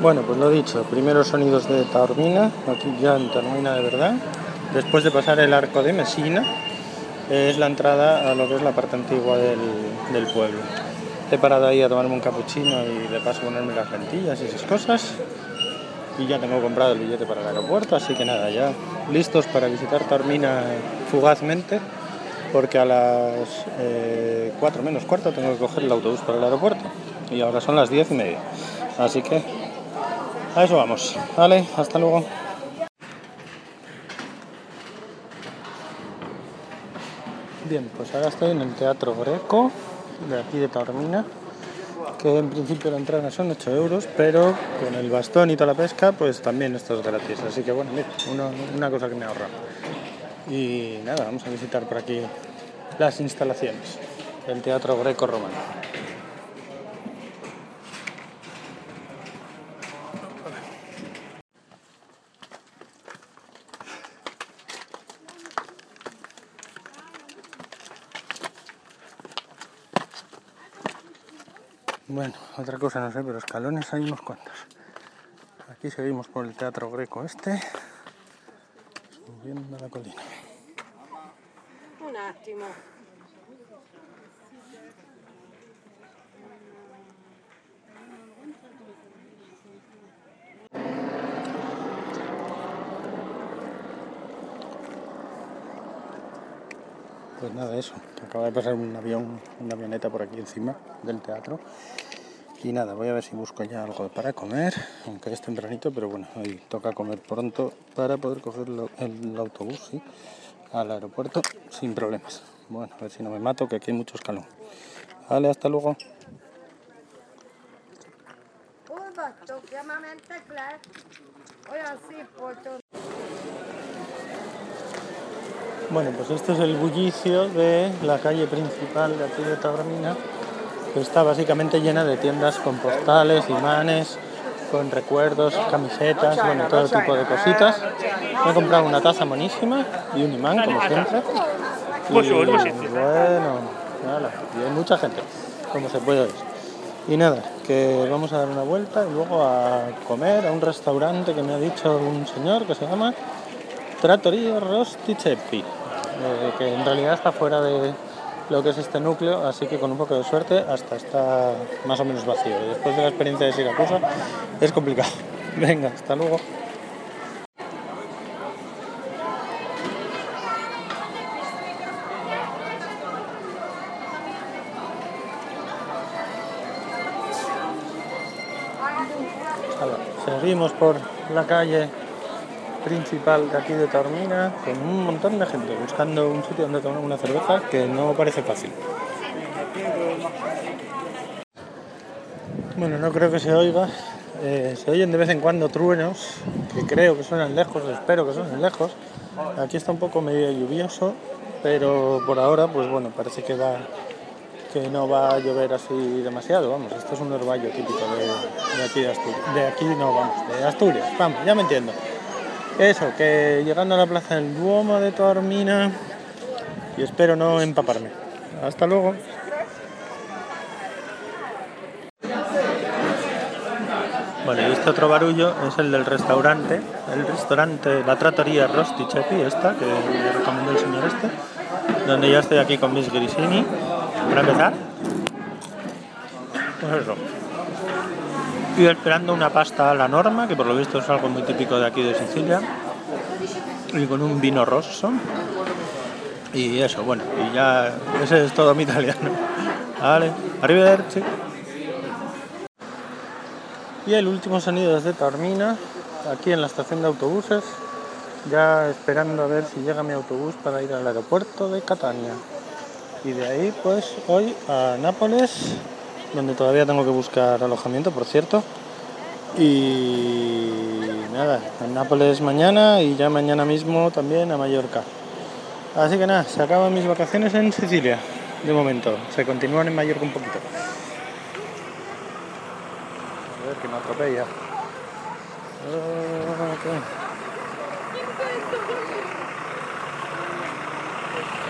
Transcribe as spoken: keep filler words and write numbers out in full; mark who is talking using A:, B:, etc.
A: Bueno, pues lo dicho, primeros sonidos de Taormina, aquí ya en Taormina de verdad. Después de pasar el arco de Mesina, es la entrada a lo que es la parte antigua del, del pueblo. He parado ahí a tomarme un cappuccino y de paso ponerme las lentillas y esas cosas. Y ya tengo comprado el billete para el aeropuerto, así que nada, ya listos para visitar Taormina fugazmente, porque a las eh, cuatro menos cuarto tengo que coger el autobús para el aeropuerto. Y ahora son las diez y media. Así que a eso vamos. Vale, hasta luego. Bien, pues ahora estoy en el Teatro Greco de aquí de Taormina, que en principio la entrada son ocho euros, pero con el bastón y toda la pesca, pues también esto es gratis. Así que bueno, mira, una, una cosa que me ahorra. Y nada, vamos a visitar por aquí las instalaciones del Teatro Greco Romano. Bueno, otra cosa no sé, pero escalones hay unos cuantos. Aquí seguimos por el Teatro Greco este, subiendo la colina.
B: Un attimo.
A: Pues nada, eso, que acaba de pasar un avión, una avioneta por aquí encima del teatro. Y nada, voy a ver si busco ya algo para comer, aunque es tempranito, pero bueno, hoy toca comer pronto para poder coger lo, el autobús, ¿sí?, al aeropuerto sin problemas. Bueno, a ver si no me mato, que aquí hay mucho escalón. Vale, hasta luego. Bueno, pues este es el bullicio de la calle principal de aquí de Taormina, que está básicamente llena de tiendas con postales, imanes, con recuerdos, camisetas, bueno, todo tipo de cositas. Me he comprado una taza monísima y un imán, como siempre. Y bueno, nada, y hay mucha gente, como se puede oír. Y nada, que vamos a dar una vuelta y luego a comer a un restaurante que me ha dicho un señor que se llama Trattoria Rosti Ceppi, eh, que en realidad está fuera de lo que es este núcleo, así que con un poco de suerte hasta está más o menos vacío. Y después de la experiencia de Siracusa es complicado. Venga, hasta luego. Seguimos por la calle principal de aquí de Taormina con un montón de gente buscando un sitio donde tomar una cerveza, que no parece fácil. Bueno, no creo que se oiga. Eh, se oyen de vez en cuando truenos, que creo que suenan lejos, espero que suenen lejos. Aquí está un poco medio lluvioso, pero por ahora, pues bueno, parece que va que no va a llover así demasiado. Vamos, esto es un orvallo típico de, de aquí de Asturias. De aquí no, vamos, de Asturias. Vamos, ya me entiendo. Eso, que llegando a la plaza del Duomo de Taormina y espero no empaparme. Hasta luego. Bueno, y este otro barullo es el del restaurante, el restaurante, la Trattoria Rosti Ceppi, esta, que me recomendó el señor este, donde ya estoy aquí con mis grissini. Para empezar, pues eso. Y esperando una pasta a la norma, que por lo visto es algo muy típico de aquí de Sicilia, y con un vino rosso. Y eso, bueno, y ya ese es todo mi italiano. Vale, arrivederci. Y el último sonido es de Taormina, aquí en la estación de autobuses, ya esperando a ver si llega mi autobús para ir al aeropuerto de Catania. Y de ahí pues hoy a Nápoles, donde todavía tengo que buscar alojamiento, por cierto. Y nada, en Nápoles mañana y ya mañana mismo también a Mallorca. Así que nada, se acaban mis vacaciones en Sicilia, de momento. Se continúan en Mallorca un poquito. A ver, que me atropella. Okay.